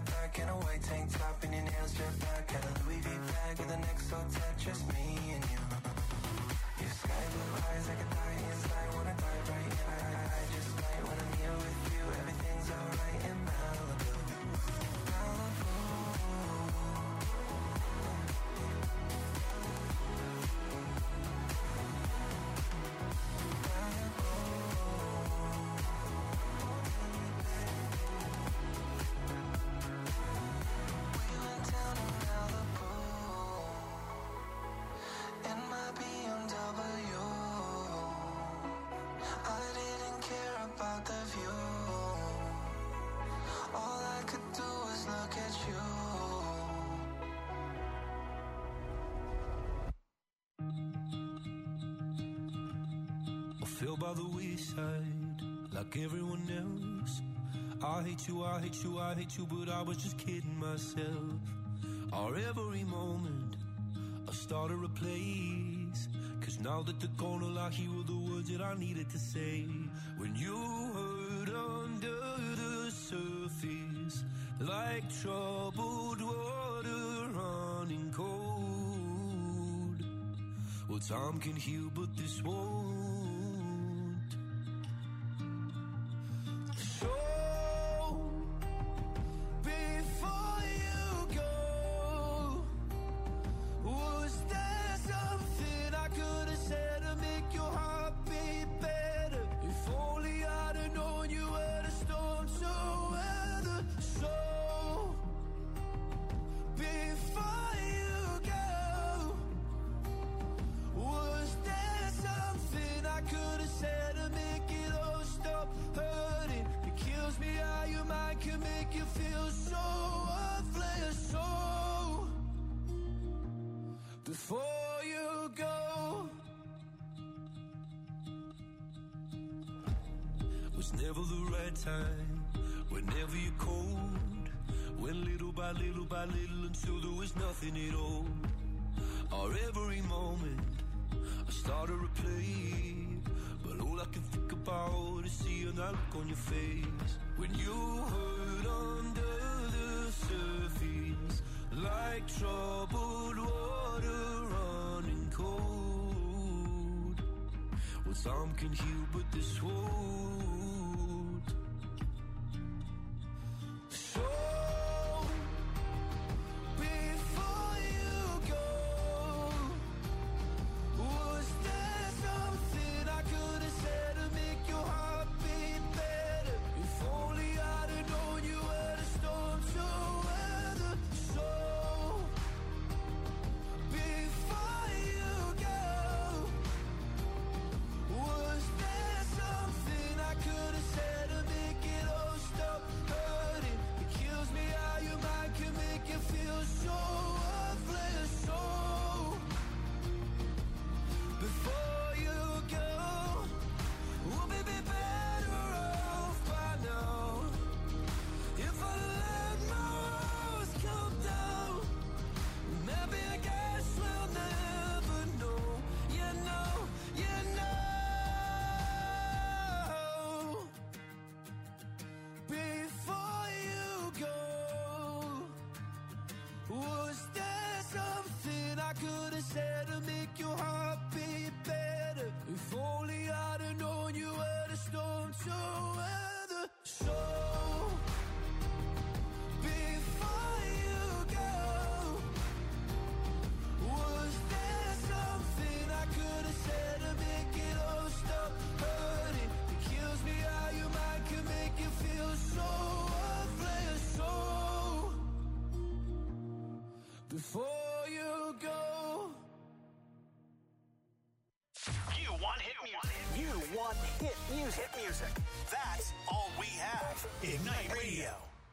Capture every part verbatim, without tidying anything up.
back in a white tank top and your nails jet black. Got a Louis V bag with the neck so tight, just me and you. Your sky blue eyes, I could die inside, wanna die right now. I, I just might when I'm here with you, everything's alright in Malibu. Malibu. Fell by the wayside, like everyone else. I hate you, I hate you, I hate you, but I was just kidding myself. Our every moment, I started a place. Cause now that they're gone, all I hear were the words that I needed to say. When you hurt under the surface, like troubled water running cold. Well, time can heal, but this won't. Before you go, was never the right time, whenever you're cold. Went little by little by little until there was nothing at all. Our every moment, I started to play, but all I can think about is seeing that look on your face. When you hurt under the surface, like troubled water running cold. Well, some can heal, but this won't. So, before you go, was there something I could have said to make your heart beat better? If only I'd have known you were the storm to weather. So, before you go, was there something I could have said to make it all stop hurting? It kills me how your mind can make you feel so worthless. So, before you go, we'll be better off by now. If I let my walls come down, maybe I guess we'll never know. You know, you know. Before you go, was there something I could have said to make your heart beat better? If only I'd have known you were the storm to weather. So, before you go, was there something I could have said to make it all stop hurting? It kills me how your mind can make you feel so worthless. So, before you go. You want hit music. You want hit music. Hit music. That's all we have. Ignite Radio.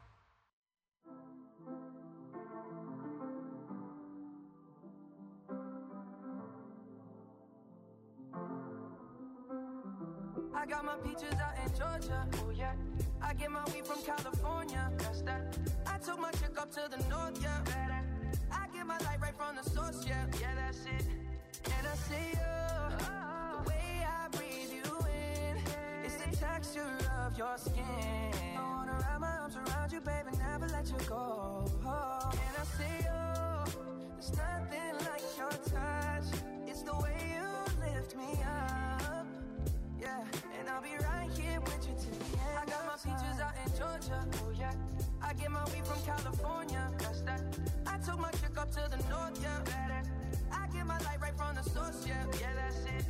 I got my peaches out in Georgia. Oh yeah. I get my weed from California. That's that. I took my chick up to the north, yeah. I get my light right from the source, yeah. Yeah, that's it. And I see you, the way I breathe you in, it's the texture of your skin. I wanna wrap my arms around you, baby, never let you go. Oh, and I say, oh, there's nothing like your touch. It's the way you lift me up. Yeah, and I'll be right here with you till the end. I got my peaches out in Georgia. Oh yeah, I get my weed from California. That's that. I took my chick up to the north. Yeah, better. I get my light right from the source. Yeah, yeah, that's it.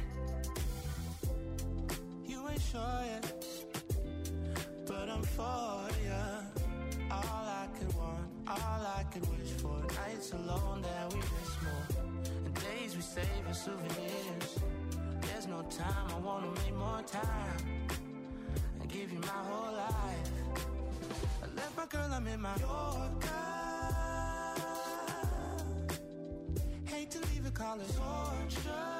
You ain't sure yet, but I'm for ya. All I could want, all I could wish for. Nights alone that we miss more, and days we save as souvenirs. There's no time, I wanna make more time and give you my whole life. I left my girl, I'm in my Yorker. Hate to leave it, call it torture.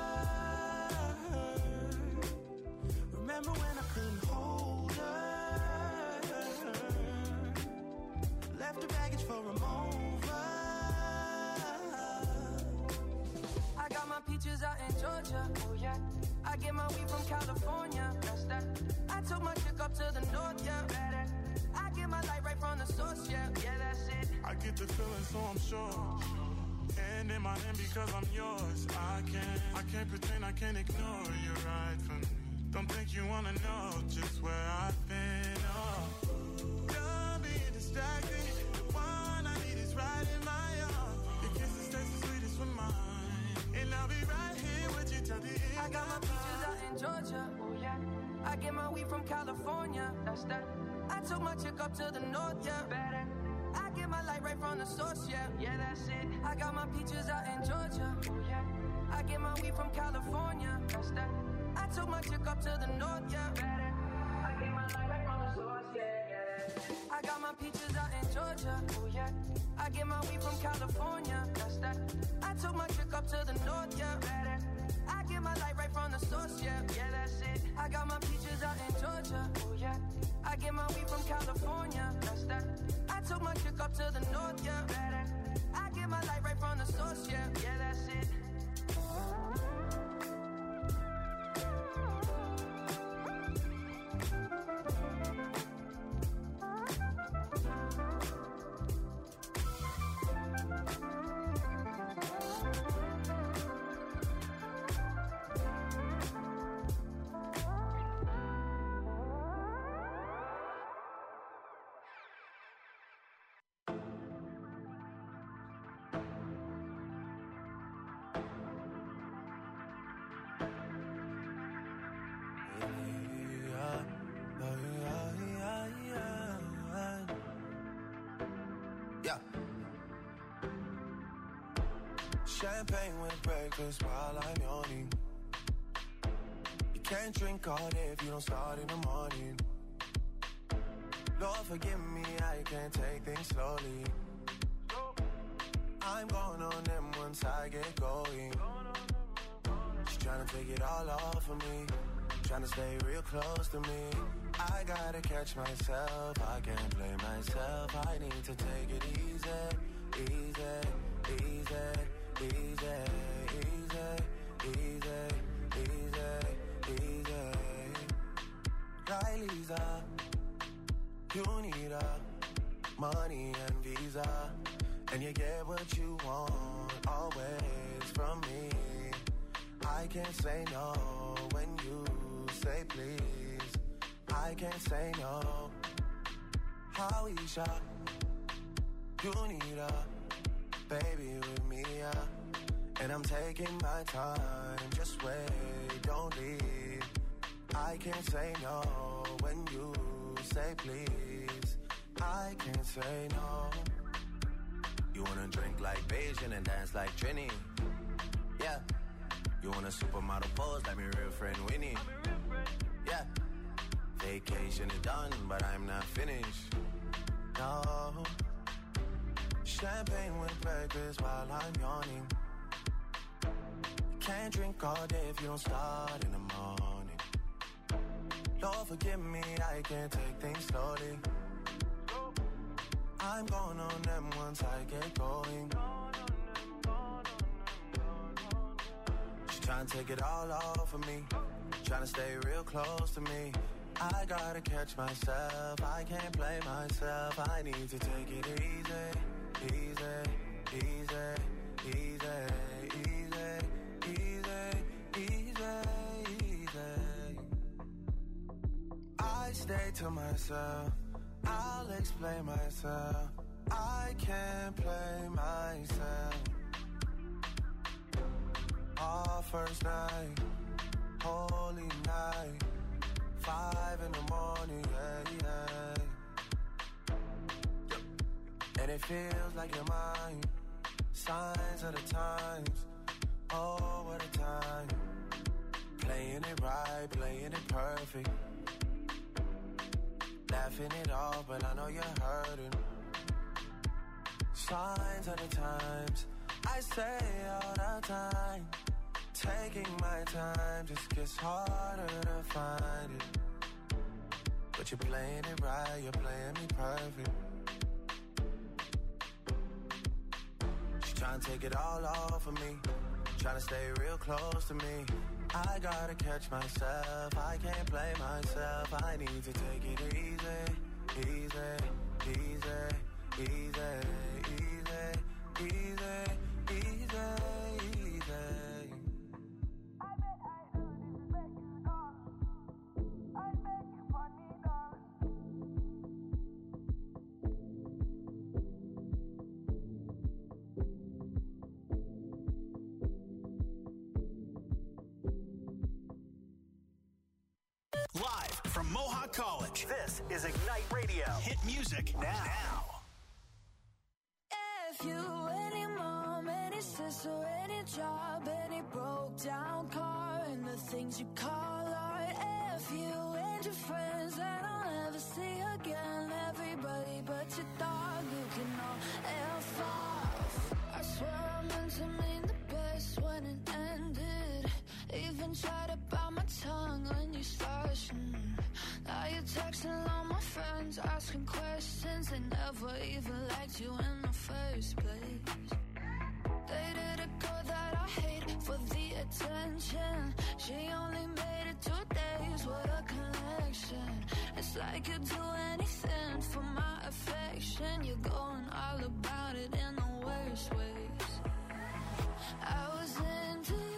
Remember when I couldn't hold her? Left the baggage for a mover. I got my peaches out in Georgia. Oh yeah, I get my weed from California. That's that. I took my chick up to the north. Yeah, better. I get my light right from the source. Yeah, yeah, that's it. I get the feeling, so I'm sure. And in my hand because I'm yours. I can't, I can't pretend, I can't ignore you right from me. Don't think you wanna know just where I've been. Oh, done being distracted. The one I need is right in my arms. Your kisses taste the sweetest with mine, and I'll be right here with you till the end. I got my peaches out in Georgia. Oh yeah, I get my weed from California. That's that. I took my chick up to the north. Yeah, better. I get my light right from the source. Yeah, yeah, that's it. I got my peaches out in Georgia. Oh yeah, I get my weed from California. That's that. I took my chick up to the north, yeah, better. I get my light right from the source, yeah, yeah. I got my peaches out in Georgia, oh yeah. I get my weed from California, that's that. I took my chick up to the north, yeah, better. I get my light right from the source, yeah, yeah, that's it. I got my peaches out in Georgia, oh yeah. I get my weed from California, that's that. I took my chick up to the north, yeah, better. I get my light right from the source, yeah, yeah, that's it. Champagne with breakfast while I'm yawning. You can't drink all day if you don't start in the morning. Lord forgive me, I can't take things slowly. I'm going on them once I get going. She's trying to take it all off of me, trying to stay real close to me. I gotta catch myself, I can't blame myself. I need to take it easy, easy, easy. Easy, easy, easy, easy, easy. Riley's up, you need up, money and visa, and you get what you want, always from me. I can't say no when you say please. I can't say no. Howisha, you need up, baby with me, yeah. And I'm taking my time, just wait, don't leave. I can't say no when you say please. I can't say no. You wanna drink like Beijing and dance like Trini? Yeah. You want a supermodel pose like my real friend Winnie? Yeah. Vacation is done, but I'm not finished. No. Champagne with breakfast while I'm yawning. You can't drink all day if you don't start in the morning. Lord forgive me, I can't take things slowly. I'm going on them once I get going. She's trying to take it all off of me, trying to stay real close to me. I gotta catch myself, I can't play myself. I need to take it easy, easy, easy, easy, easy, easy, easy, easy. I stay to myself, I'll explain myself. I can't play myself. Our first night, holy night, five in the morning, yeah, yeah. And it feels like you're mine. Signs of the times, oh, what a time. Playing it right, playing it perfect. Laughing it off, but I know you're hurting. Signs of the times, I say all the time. Taking my time just gets harder to find it. But you're playing it right, you're playing me perfect. She's trying to take it all off of me, trying to stay real close to me. I gotta catch myself, I can't play myself. I need to take it easy, easy, easy, easy, easy, easy, easy, easy. Live from Mohawk College, this is Ignite Radio. Hit music now. now. If you, any mom, any sister, any job, any broke down car, and the things you call art. If you and your friends that I'll never see again, everybody but your dog, you can all F off. I swear I meant to mean the best when it ended. Even tried to bite my tongue when you started. Now you're texting all my friends, asking questions. They never even liked you in the first place. Dated a girl that I hate for the attention. She only made it two days, what a connection. It's like you'd do anything for my affection. You're going all about it in the worst ways. I was into you,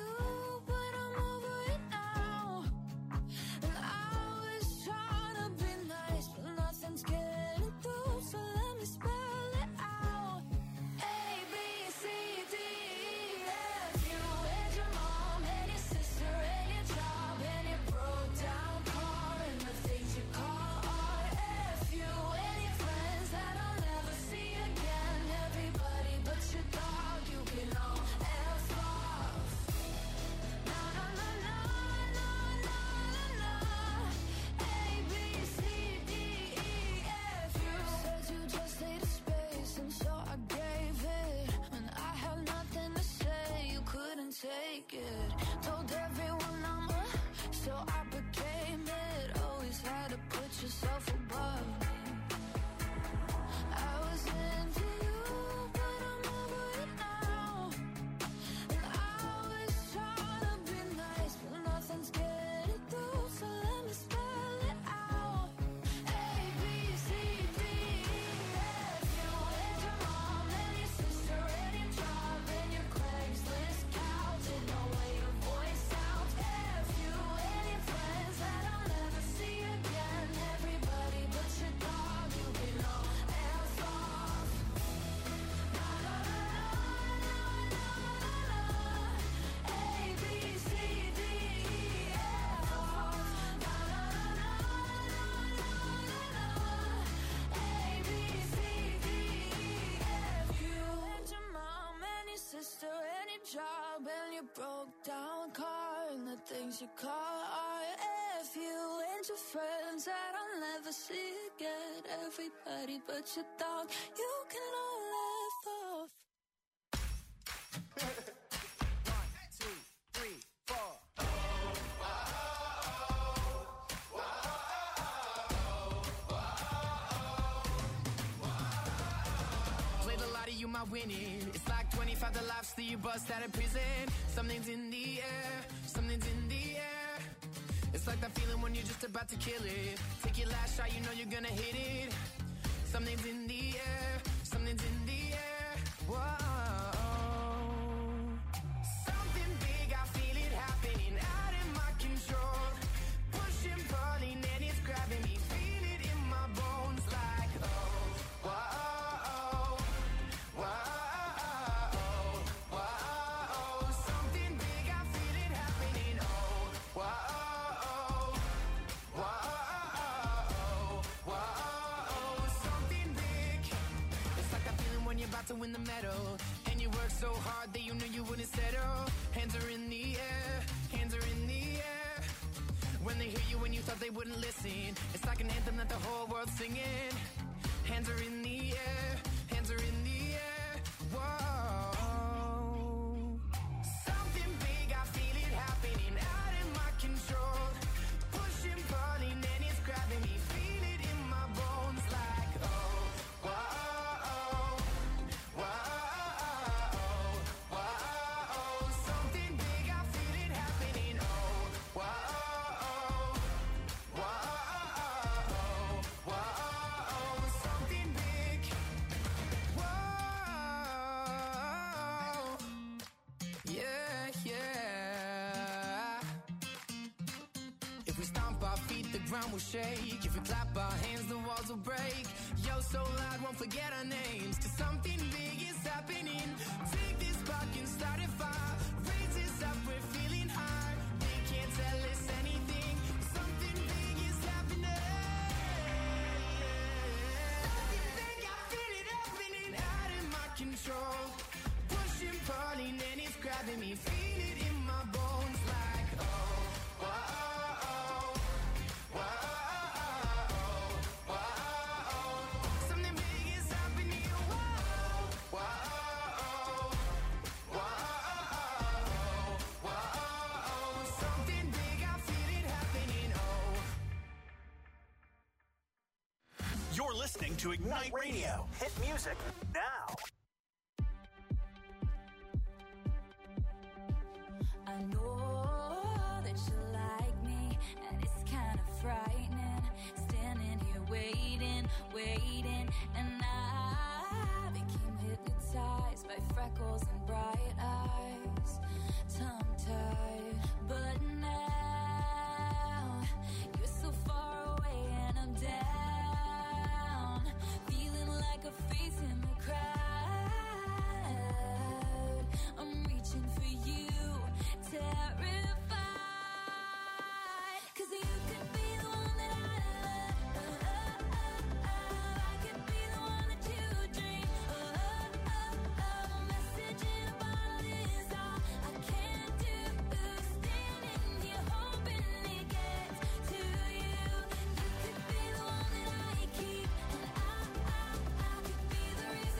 getting through, so let me spell it out. A, B, C, D, E, F. You and your mom, and your sister, and your job, and your broke down car, and the things you call art. F you and your friends that I'll never see again. Everybody but your dog, you can all F off. No, no, no, no, no, no, no, no. A, B, C, D, E. Said you just needed space, and so I gave it. When I had nothing to say, you couldn't take it. Told everyone I'm a, so I became it. Always had to put yourself above me. I was into you, but I'm over it now. And I was trying to be nice, but nothing's getting through, so let me spell it out. A, B, C, D, job and your broke down car and the things you call art. If you and your friends that I'll never see again, everybody but your dog, you can all laugh off. One, two, three, four. Played a lot of you, my winning. It's like twenty-five the lives that you bust out of prison. Something's in the air, something's in the air. It's It's like that feeling when you're just about to kill it. Take your last shot, you know you're gonna hit it. Something's in the air, something's in the air. Whoa. Something big, I feel it happening out of my control. Pushing, pulling, and it's grabbing me. Feel it in my bones like, oh, whoa, whoa, whoa. Something big, I feel it happening. Oh, whoa, whoa, whoa. Something big. It's like that feeling when you're about to win the medal, and you work so hard that you knew you wouldn't settle. Hands are in the air, hands are in the air. When they hear you when you thought they wouldn't listen, it's like an anthem that the whole world's singing. Hands are in the air, hands are in the air. Whoa. Something big, I feel it happening out of my control. Pushing, pulling, and it's grabbing me. Feel it in my bones like, oh, whoa, whoa, whoa. Something big, I feel it happening. Oh, whoa, whoa, whoa. Something big. Whoa. Yeah, yeah. If we stomp our feet, the ground will shake. If we clap our hands, the walls will break. Yo, so loud, won't forget our names. Cause something big is happening. Take this spark and start a fire. Raise this up, we're feeling high. They can't tell us anything. Something big is happening. Something big, I feel it happening out of my control. Pushing, pulling, and it's grabbing me. Feel it in my bones like, oh, whoa, whoa, whoa. Something big is happening. Whoa, whoa, whoa, whoa. Something big, I feel it happening. Oh. You're listening to Ignite Radio. Hit music now. I know that you like me, and it's kind of frightening. Standing here waiting, waiting, and I became hypnotized by freckles and bright eyes, tongue-tied. But now you're so far away, and I'm down, feeling like a face in the crowd. I'm reaching for you, terrified, 'cause you could be the one that I love. I could be the one that you dream. A message in a bottle is all I can do. Standing here hoping it gets to you. You could be the one that I keep, and I, I, I could be the reason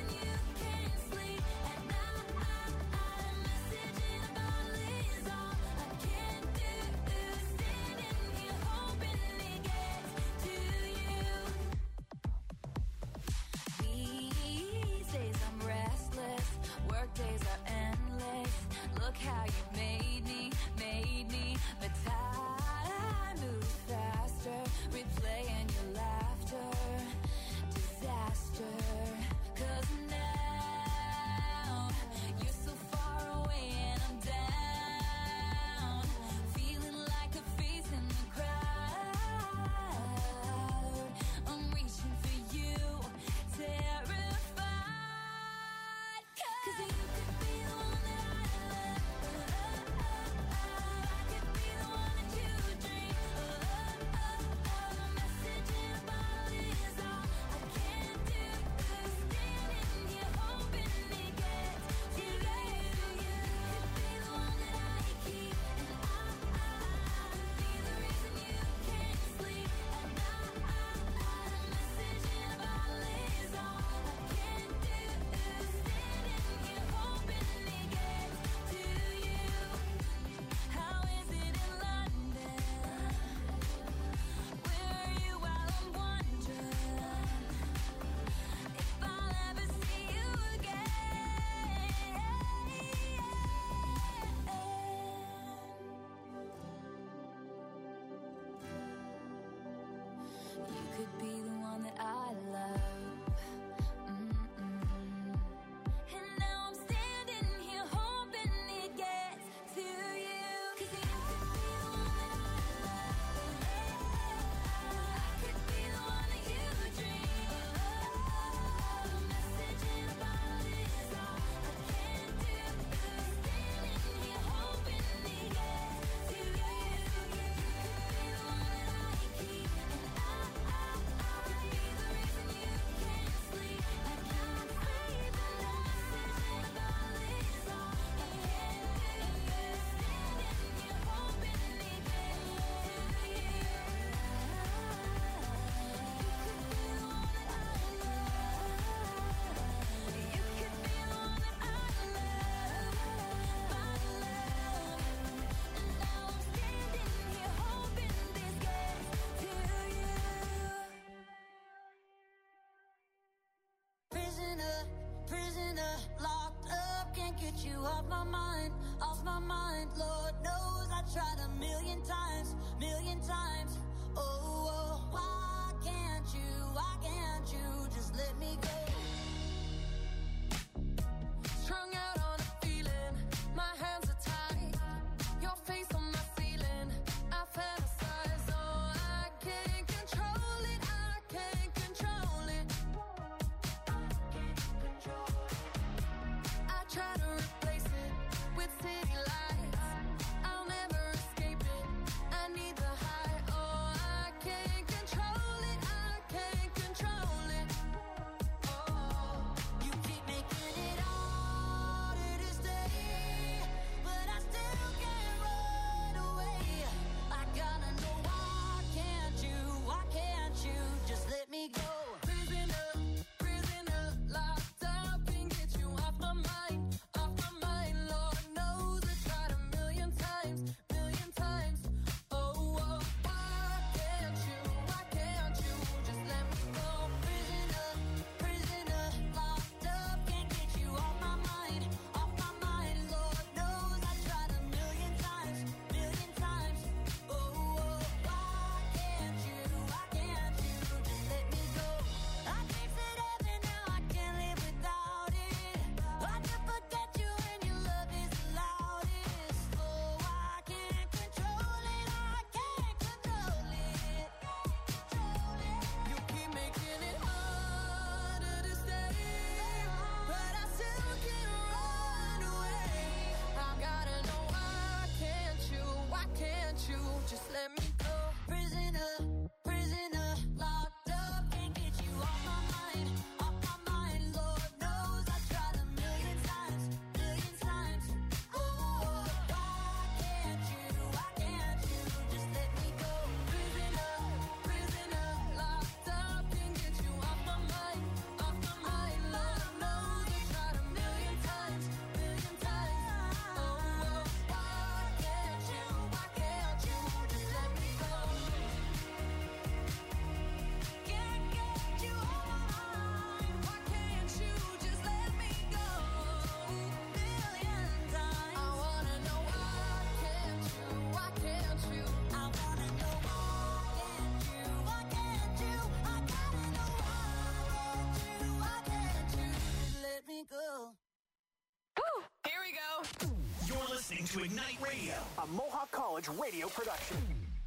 listening to Ignite Radio, a Mohawk College radio production.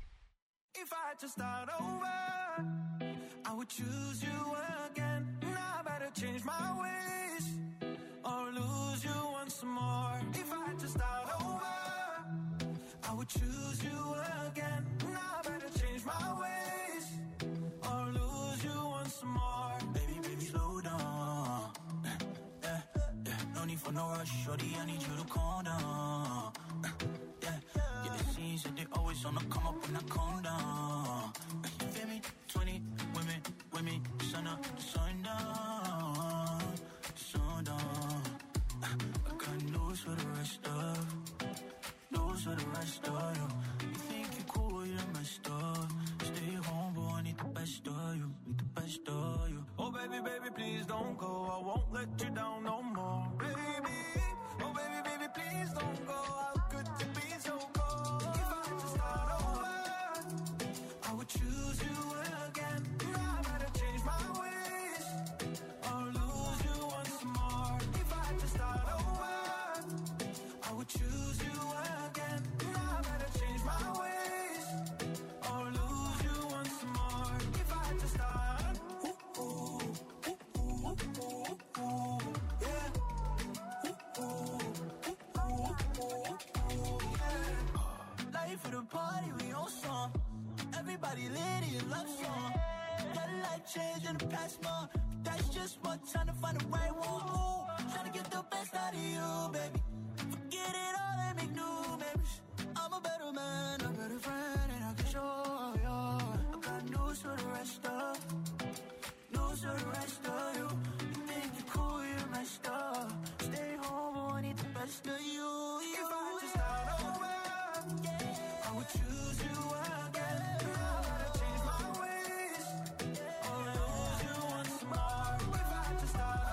If I had to start over, I would choose you again. Now I better change my ways or lose you once more. If I had to start over, I would choose you again. Now I better change my ways or lose you once more. Baby, baby, slow down. Yeah, yeah. No need for no rush, shorty, I need you to calm down. Yeah, yeah, the scenes that they always on the come up when I calm down. You feel me? twenty women, women, sun up, sun down, sun down. I got news for the rest of, news for the rest of you. You think you're cool, you're messed up. Stay home, but I need the best of you, need the best of you. Oh baby, baby, please don't go. I won't let you down no more. Baby, oh baby, baby, please don't go. How could you be so cold? If I had to start over, I would choose you again. Now I better change my ways or lose you once more. If I had to start over, I would choose you again. Now I better change my ways or lose you once more. If I had to start, ooh, ooh, ooh, ooh, ooh, ooh, yeah. Ooh, ooh, ooh, ooh, ooh, yeah. Life for the party, we on song. Everybody lit in love song. Got a life change in the past month. That's just one time to find the right one. Trying to get the best out of you, baby. Forget it all and make new memories. I'm a better man, a better friend, and I can show you. I got news for the rest of, news for the rest of you. You think you're cool, you're messed up. Stay home, but I need the best of you. If I had to start over, I would choose you again. Now I gotta change my ways or lose you once more. If I had to start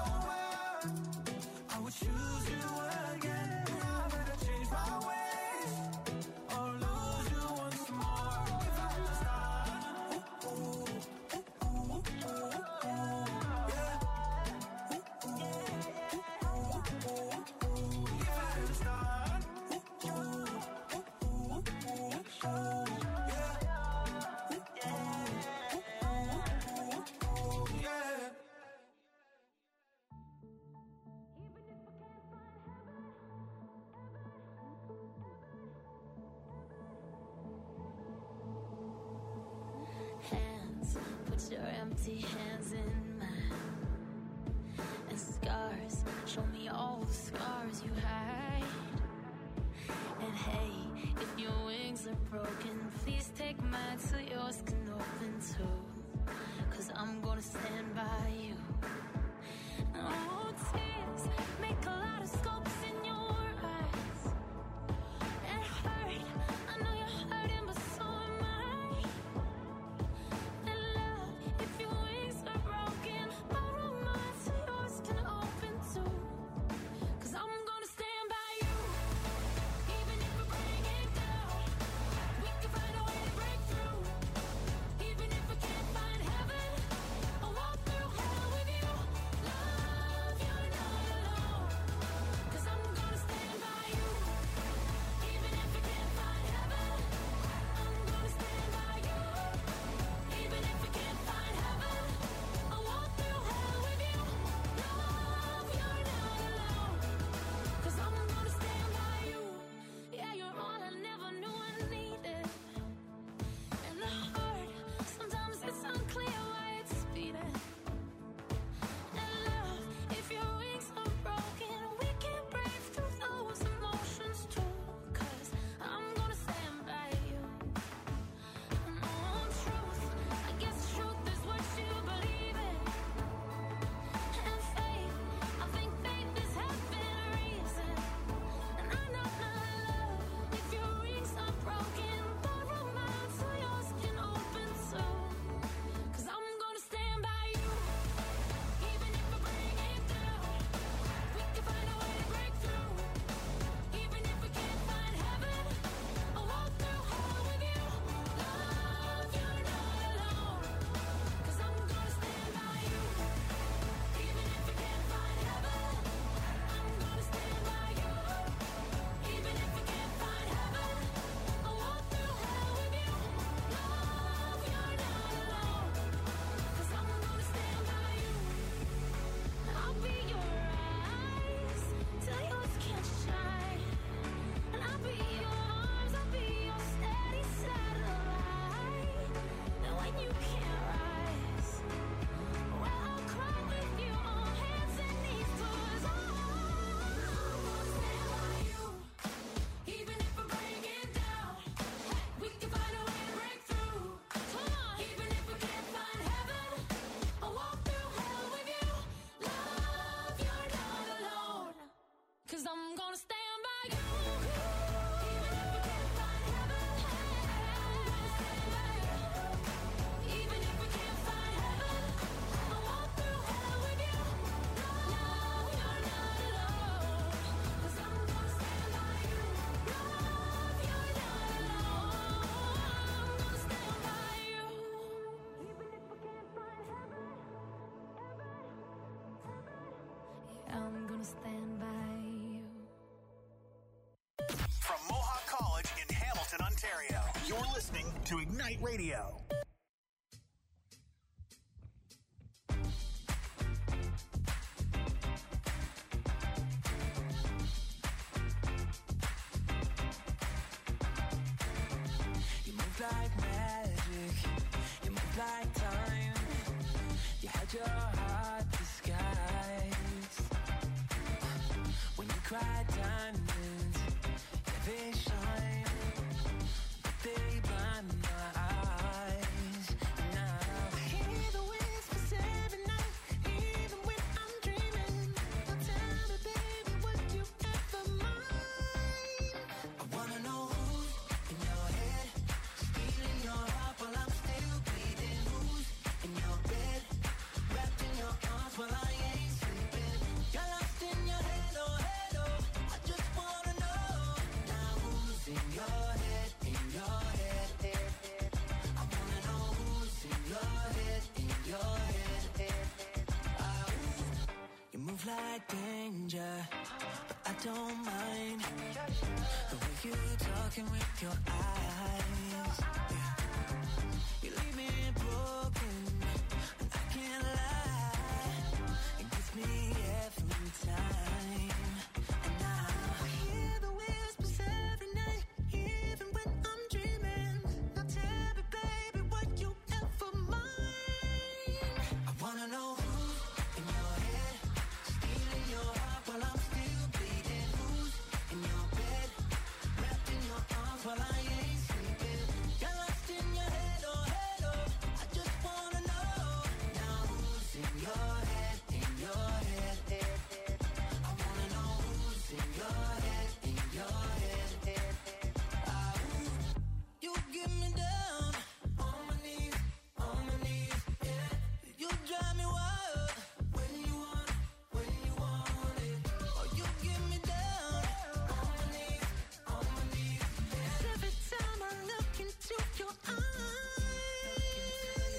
over, I would choose you again. Now I better change my ways or lose you once more. If I had to start, ooh, ooh, ooh, ooh, ooh, ooh, yeah. Ooh, ooh, ooh, ooh, ooh, ooh. If I had to start, ooh, ooh, ooh, ooh, ooh, ooh, yeah. Ooh, ooh, ooh, ooh, ooh, yeah. Hands, put your empty hands in mine. And scars, show me all the scars you hide. And hey, if your wings are broken, please take mine so yours can open too. Cause I'm gonna stand by you. Oh, tears make a lot of scopes in your eyes. It hurt, I know you're hurting, but so am I. And love, if your wings are broken, borrow mine so yours can open too. Cause I'm gonna stand by you. Even if we bring it down, we can find a way to break through. Even if we can't find heaven, I'll walk through hell with you. Love, you know listening to Ignite Radio. You move like magic, you move like time. You had your heart disguised. When you cry diamonds, yeah, they shine, but they blind my eyes. Now I hear the whispers every night, even when I'm dreaming. Now tell me, baby, would you ever mind? I wanna know who's in your head, stealing your heart while I'm still bleeding. Who's in your bed, wrapped in your arms while I ain't sleeping. Got lost in your head, oh head, oh. I just wanna know now who's in your head, in your head, head, head. I wanna know who's in your head, in your head, head, head. Ah, ooh. You move like danger, but I don't mind the way you talking with your eyes. Yeah. You leave me broken, and I can't lie. It gets me every time. And now I hear the whispers every night, even when I'm dreaming. Now tell me, baby, would you ever mind? I wanna know who's in your head, stealing your heart while I'm still bleeding. Who's in your bed, wrapped in your arms while I ain't sleeping. Got lost in your head, oh head, oh. I just wanna know now who's in your head, in your head, head, head. I wanna know who's in your head, in your head, head, head. Ah, ooh. You get me down on my knees, on my knees, yeah. You drive me wild when you want, when you want it. Oh, you get me down on my knees, on my knees, yeah. Every time I look into your eyes,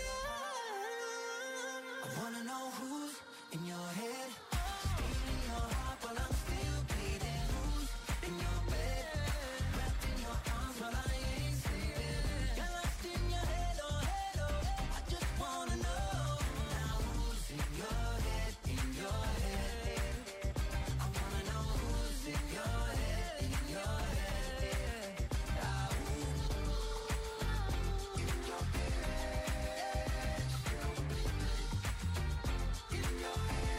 I wanna know who's in your head, stealing your heart while I'm still bleeding. Who's in your bed, wrapped in your arms while I ain't sleeping. Got lost in your head, oh head, oh. I just wanna know now who's in your head, in your head, head, head. I wanna know who's in your head, in your head, head. Ah, ooh. In your head, in your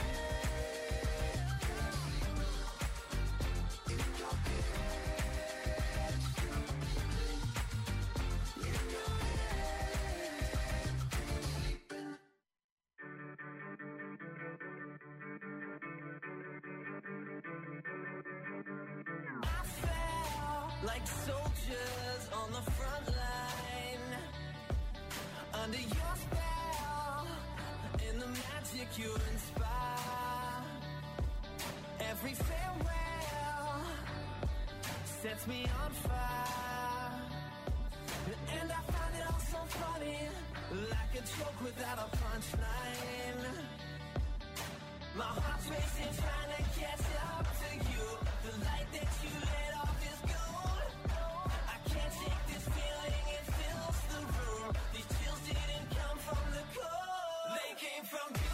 I fell like soldiers on the front line, under your spell, in the magic you inspire. Every farewell sets me on fire, and I find it all so funny, like a joke without a punchline. My heart's racing, trying to catch up to you. The light that you let off is gold. I can't shake this feeling, it fills the room. These chills didn't come from the cold, they came from you.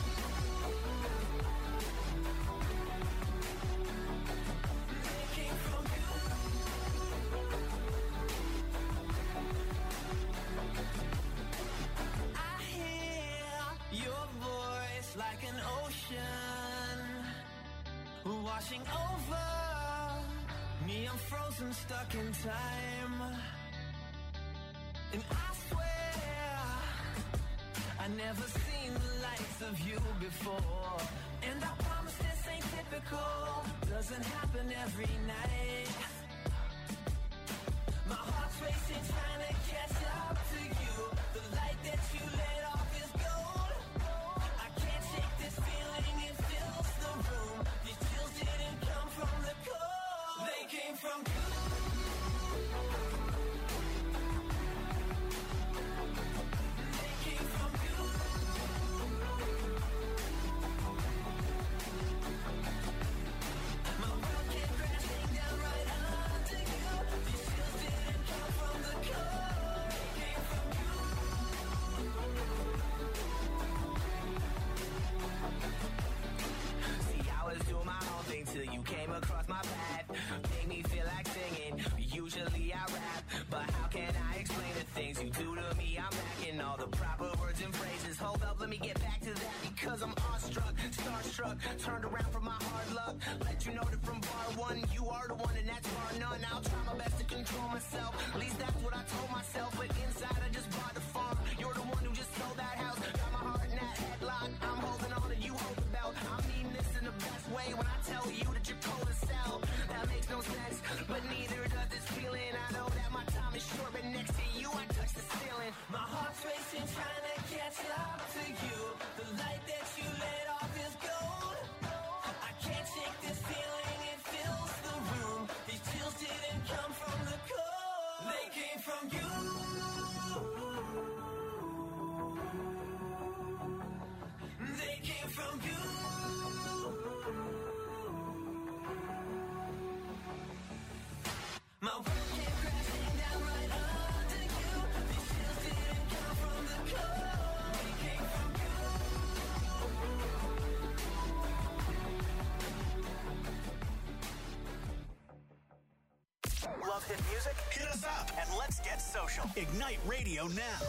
They came from you. I hear your voice like an ocean, washing over me. I'm frozen, stuck in time, and I swear I never seen the likes of you before. And I promise this ain't typical, doesn't happen every night. My heart's racing, trying to catch up to you. The light that you let off is gold. I can't shake this feeling, it fills the room. These chills didn't come from the cold, they came from you. They came from you. My world came crashing down right under you. These chills didn't come from the cold. across my path make me feel like singing. Usually I rap, but how can I explain the things you do to me? I'm lacking all the proper words and phrases. Hold up, let me get back to that because I'm awestruck, starstruck, turned around from my hard luck. Let you know that from bar one, you are the one and that's bar none. I'll try my best to control myself, at least that's what I told myself. But inside I just bought the farm. You're the one who just sold that house. Got my heart in that headlock. I'm holding on and you hold the belt. I mean this in the best way when I tell you that you're cold as hell. That makes no sense, but neither does this feeling. I know that my time is short, but next to you I touch the ceiling. My heart's racing, trying to catch up to you. The light that you let off is gold. I can't shake this feeling, it fills the room. These chills didn't come from the cold, they came from you. They came from you. My world came crashing down right under you. These chills didn't come from the cold, they came from you. Love hit music? Hit us up and let's get social. Ignite Radio now.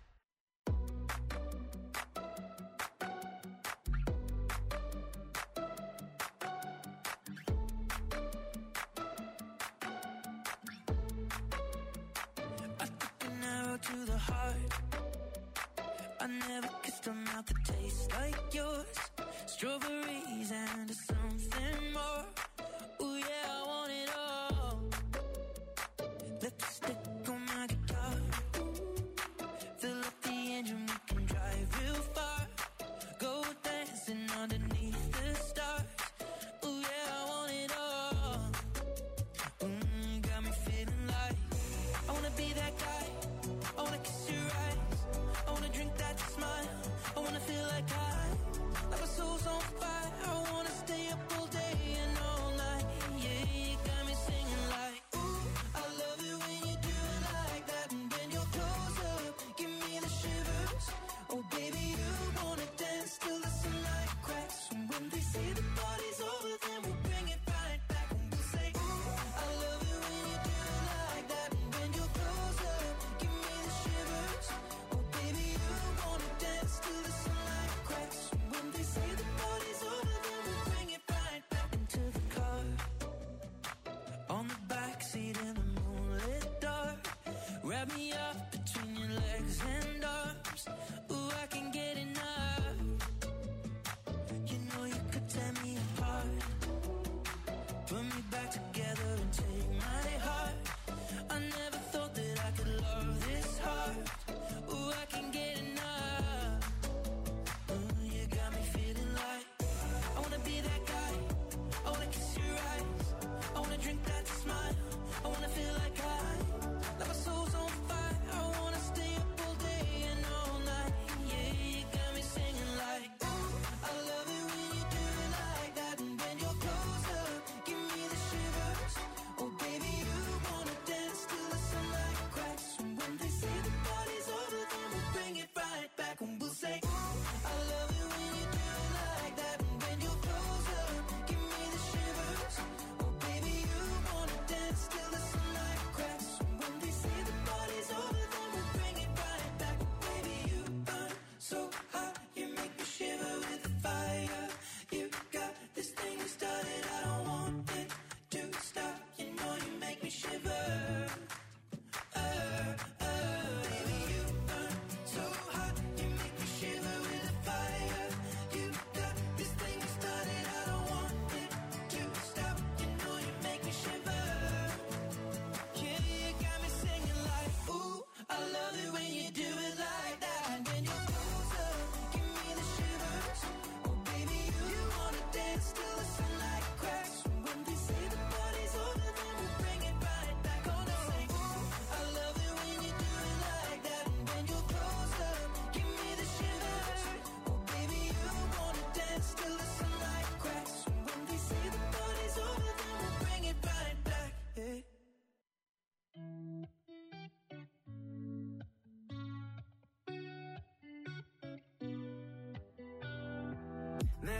To the heart, I never kissed a mouth that tastes like yours. Strawberries and something more. Ooh yeah, I want it all. Lipstick on my guitar. Fill up the engine, we can drive real far. Go dancing underneath the stars. Ooh yeah, I want it all. Mm, got me feeling like I wanna be that guy. I wanna kiss your eyes, I wanna drink that smile, I wanna feel like I, like my soul's on fire, I wanna stay up all day and all night, yeah, you got me singing like, ooh, I love it when you do it like that, and when you're close up, give me the shivers, oh baby, you wanna dance till the sunlight cracks, and when they say the party's over, then we'll bring it right back, and we'll say, ooh, I love it when you do it like that, and when you're close up, give me the shivers, oh baby, you wanna dance till the sunlight cracks, and when they say the party's over, then we'll bring it right back into the car, on the backseat in the moonlit dark, wrap me up between your legs and arms, ooh, I can get enough, you know you could tear me apart, put me back together and take my heart, I never thought that I could love this hard, ooh, I can get enough, ooh, you got me feeling like, I wanna be that guy, I wanna kiss your eyes, I wanna drink that smile, I wanna feel like I, like my soul's on fire, I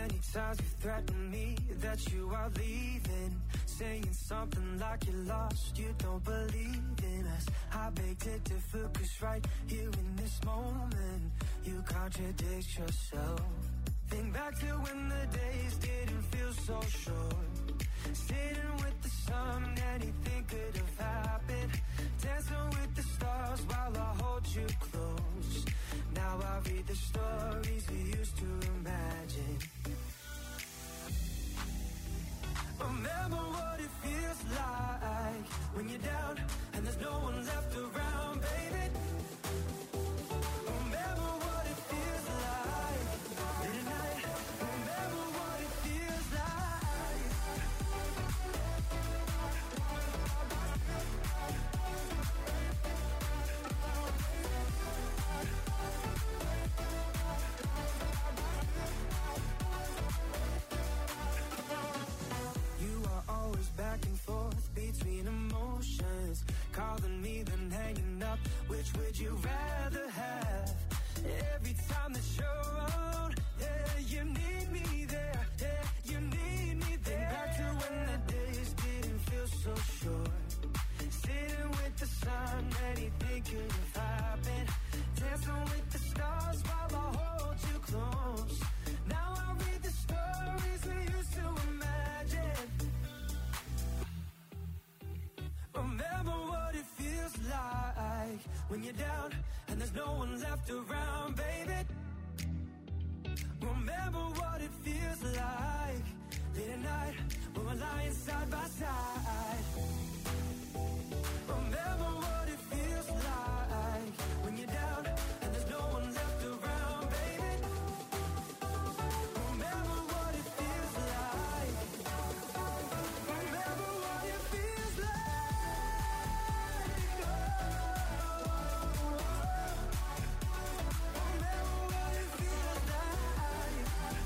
Many times you threatened me that you are leaving, saying something like you're lost, you don't believe in us. I beg to differ, cause right here in this moment, you contradict yourself. Think back to when the days didn't feel so short. Sitting with the sun, anything could have happened. Dancing with the stars while I hold you close. Now I read the stories we used to imagine. Remember what it feels like when you're down and there's no one left around, baby. Remember what it feels like late at night. Remember what it feels like. You are always back and forth between emotions, calling me then hanging up. Which would you rather have? Every time that you're around, yeah, you need me there, yeah, you need me there. Think back to when the days didn't feel so short. Sitting with the sun, anything could have happened. Dancing with the stars while I hold you close. Now I read the stories we used to imagine. Remember what it feels like when you're down and there's no one left around, baby. Remember what it feels like late at night when we're lying side by side. Remember what it feels like when you're down and there's no one left around, baby. Remember what it feels like. Remember what it feels like. Remember what it feels like.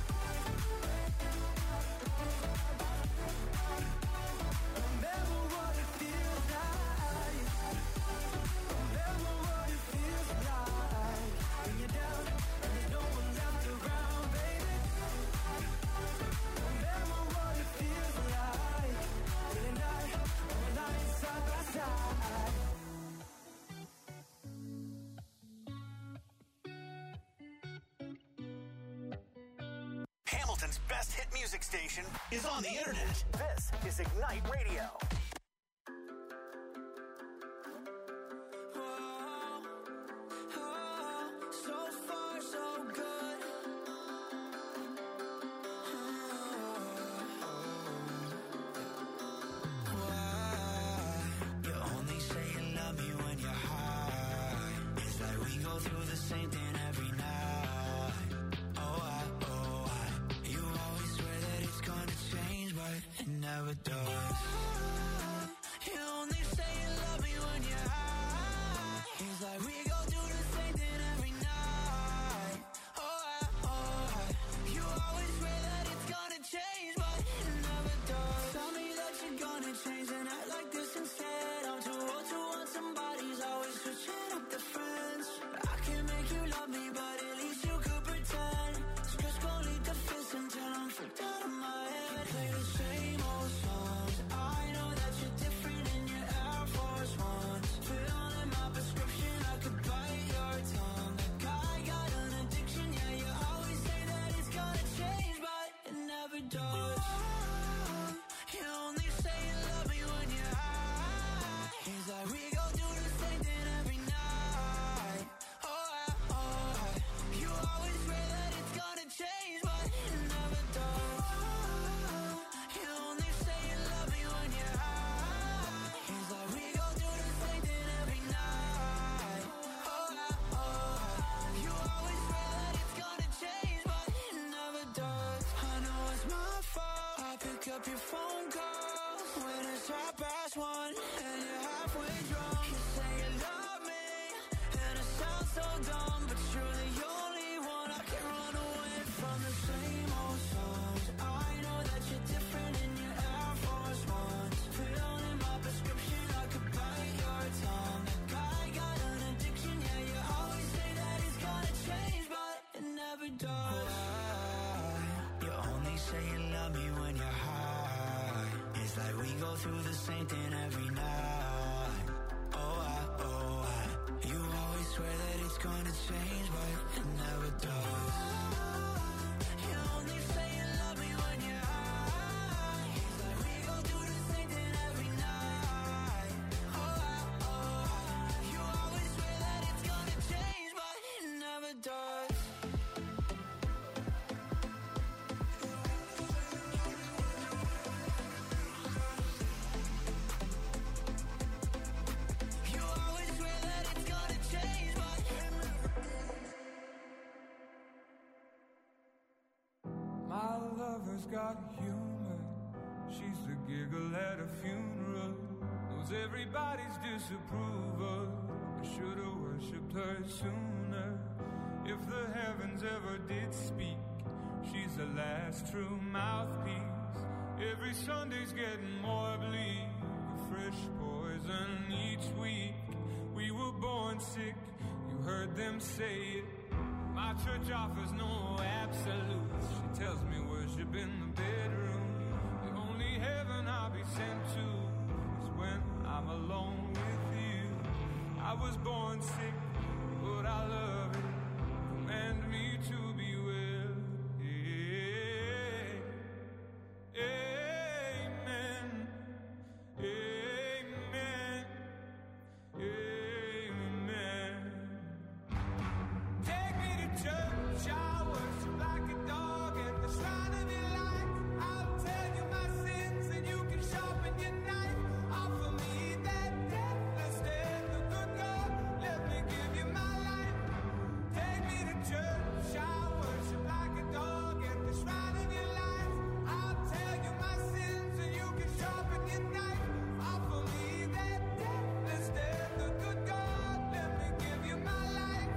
Remember what it feels like. Remember what it feels like when you're down and there's no one left around, baby. Remember what it feels like late at night when we're lying side by side. Hamilton's best hit music station is on the internet. This is Ignite Radio. So far, so good. Why? You only say you love me when you're high. It's like we go through the same thing every night. Oh, I, oh, I. You always swear that it's gonna change, but it never does. You only say you love me when you're high. It's like we go through the same thing every night. Oh, I, oh, I. You always swear that it's gonna change, but it never does. Tell me that you're gonna change and act like this instead. I'm too old to want somebody's always switching up the friends. I can make you love me, but at least you could pretend. Stress gon' lead to fist until I'm freaked out of my head. Play the same old songs. I know that you're different in your Air Force Ones. Filling my prescription, I could bite your tongue. Like I got an addiction, yeah, you always say that it's gonna change, but it never does. You only say you love me when you're high. It's like we go through the same thing every night. Oh, I, oh, I. You always swear that it's gonna change, but it never does. You only say you love me when you're high. It's like we go through the same thing every night. Oh, I, oh, I. You always swear that it's gonna change, but it never does. I know it's my fault. I pick up your phone calls when it's half past one and you're halfway drunk. You say you love me and it sounds so dumb, but you're the only one I can run away from. The same old songs. I know that you're different in your Air Force Ones. Filling my prescription, I could bite your tongue. Like I got an addiction, yeah, you always say that it's gonna change, but it never does. Why? You only It's like we go through the same thing every night. Oh, I, oh, I. You always swear that it's gonna change, but it never does. You only say you love me when you're high. It's like we go through the same thing every night. Oh, I, oh, I. You always swear that it's gonna change, but it never does. My lover's got humor. She's the giggle at a funeral. Knows everybody's disapproval. I should've worshipped her sooner. If the heavens ever did speak, she's the last true mouthpiece. Every Sunday's getting more bleak. A fresh poison each week. We were born sick, you heard them say it. My church offers no absolutes. She tells me worship in the bedroom. The only heaven I'll be sent to is when I'm alone with you. I was born sick, but I love it. Command me to be well. Amen. Amen. Amen. Take me to church, I worship like a dog at the shrine of your light. I'll tell you my sins and you can sharpen your knife. Offer me that deathless death, the good God, let me give you my life. Take me to church, I worship like a dog at the shrine of your life. I'll tell you my sins and you can sharpen your knife. Offer me that deathless death, the good God, let me give you my life.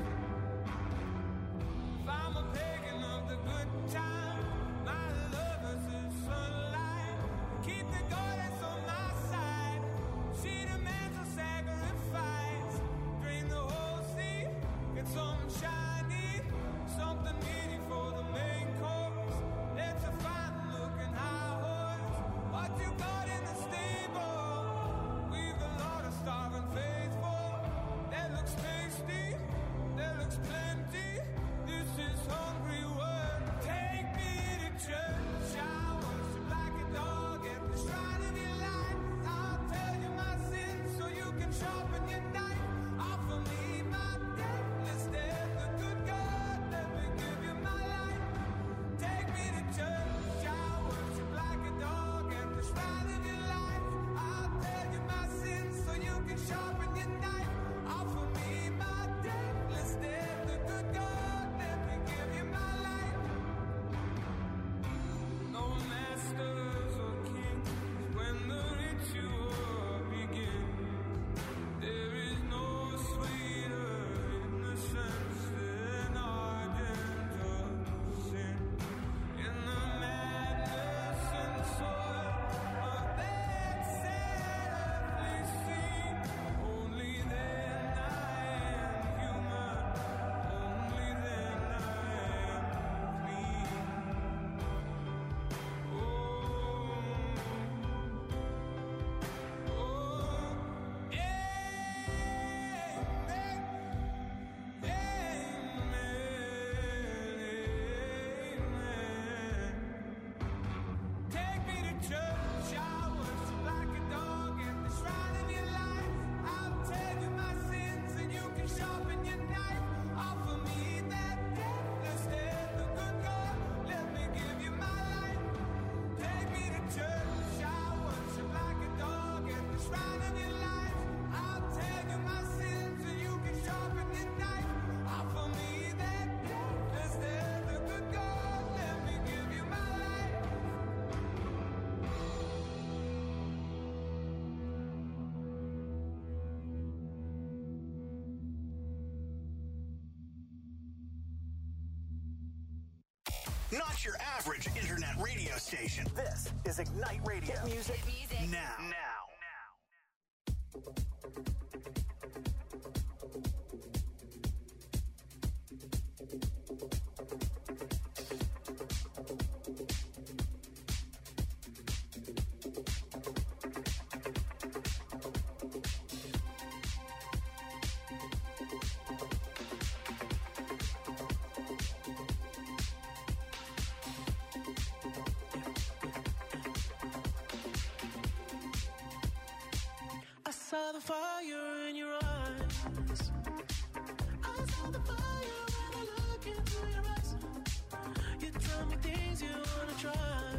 If I'm a pagan of the good time, my lover's the sunlight. Keep the goddess on my side. She demands a sacrifice. Drain the whole sea, get something shiny, something meaty for the main course. Let's a fine looking high horse. What you got in the stable? We've a lot of starving faithful. That looks tasty, that looks plenty. This is hungry work. Take me to church. I worship like a dog at the shrine of your life. I'll tell you my sins so you can sharpen your knife. Offer me my deathless death, the good God, let me give you my life. Take me to church. I worship like a dog at the shrine of your life. I'll tell you my sins so you can sharpen your knife. Offer me my deathless death, the good God, let me give you my life. No masters or kings when the ritual begins. There is no sweeter innocence than ardent of sin. In the madness and soil of that sadly scene, only then I am human. Only then I am clean. Oh, oh, amen, amen. Take me to church, I worship like a dog at the shrine of your life. I'll tell you my sins and you can sharpen your knife. Offer me that deathless death, the good God, let me give you my life. Take me to church, I worship like a dog at the shrine of your life. I'll tell you my sins and you can sharpen your knife. Offer me that deathless death, the good God, let me give you my life. Not your average internet radio station. This is Ignite Radio. Hit music, now. Now. saw the fire in your eyes. I saw the fire when I look into your eyes. You tell me things you wanna try.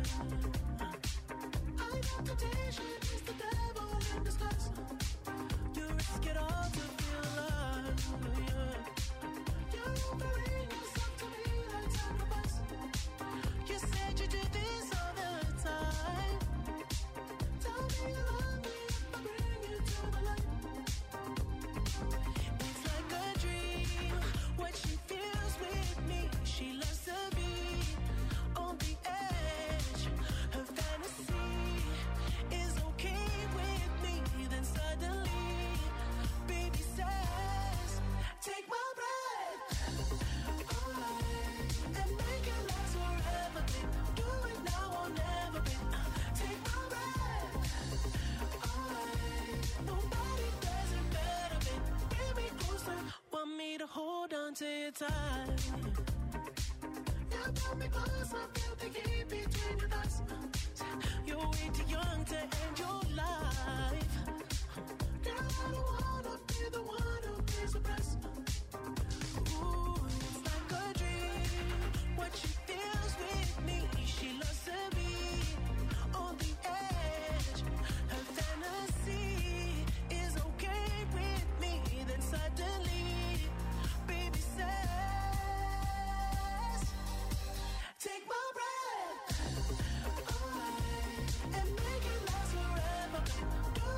I know temptation is the devil in disguise. You risk it all to feel alive. Yeah. You're offering yourself to me like sacrifice. You said you do this all the time. Tell me you love me if I bring you to the light. It's like a dream what she feels with me. She loves to be on the edge. Her fantasy is okay with me. Then suddenly, baby says, take my breath away and make it last forever, babe. Do it now or never, babe. Take my breath away. Nobody does it better, babe. Bring me closer. Want me to hold on to your tight. You pull me close, I feel the heat between your thighs. You're way too young to end your life. Girl, I don't wanna be the one who pays the price. Ooh, it's like a dream what she feels with me. She loves to be on the edge. Her fantasy is okay with me. Then suddenly, baby says, take my breath away and make it last forever. Do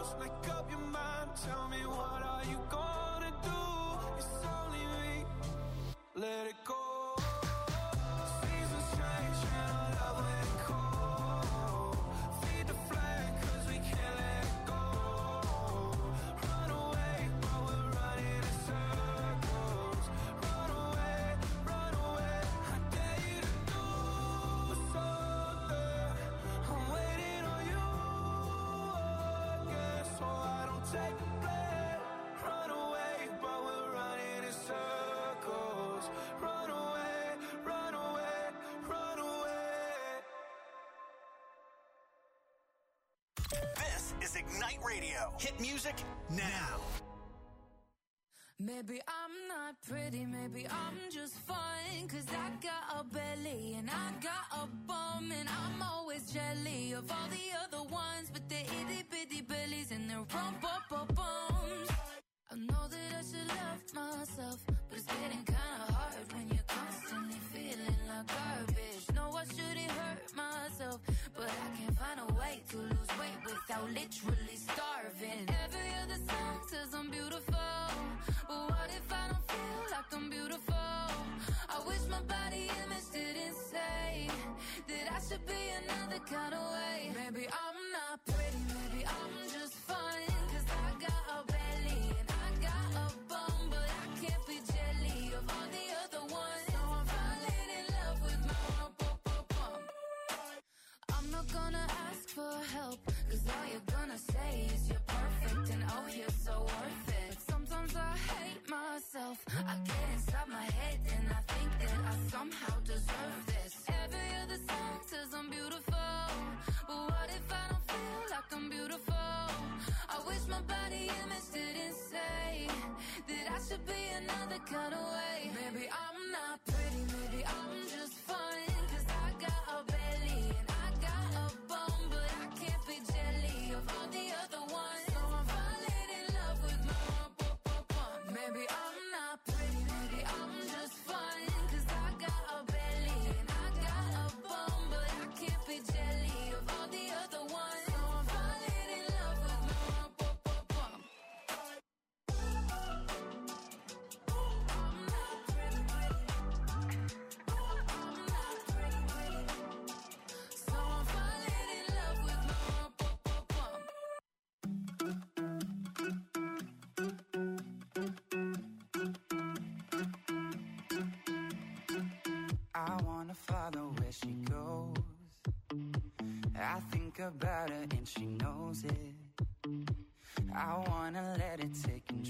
lose. Make up your mind, tell me what are you gonna do? It's only me, let it go. Seasons change and our love let it go. Feed the flag cause we can't let it go. Run away but we're running in circles. Run away, run away, I dare you to do something. I'm waiting on you again, so I don't take the blame. Run away but we're running in circles. Run away, run away, run away. This is Ignite Radio. Hit music now. Maybe I'm not pretty, maybe I'm just fine. Cause I got a belly and I got a bum. And I'm always jelly of all the other ones. But they're itty bitty bellies and they're rump up up bums. I know that I should love myself, but it's getting kinda hard when you're constantly feeling like garbage. No, I shouldn't hurt myself, but I can't find a way to lose weight without literally starving. Every other song says I'm beautiful, but what if I don't feel like I'm beautiful? I wish my body image didn't say that I should be another kind of way. Maybe I'm not pretty, maybe I'm just fine. Cause I got a belly and I got a bum, but I can't be jelly of all the other ones. So I'm falling in love with my rump up up bum. I'm not gonna ask for help, cause all you're gonna say is you're perfect and oh you're so worth it. Sometimes I hate myself, I get inside my head and I think that I somehow deserve this. Every other song says I'm beautiful, but what if I don't feel like I'm beautiful? I wish my body image didn't say that I should be another kind of way. Maybe I'm not pretty, maybe I'm just fine. Cause I got a belly and I got a bum, but I can't be jelly of all the other ones. So I'm falling in love with my rump up up bum. Maybe I'm not pretty, maybe I'm just fine. Cause I got a belly and I got a bum, but I can't be jelly of all the other ones. So I'm falling in love with my rump up up bum. I'm not pretty, pretty. I'm not pretty, pretty. So I'm falling in love with my rump up up bum. I wanna follow where she goes. I think about her and she knows it. I wanna let it take control.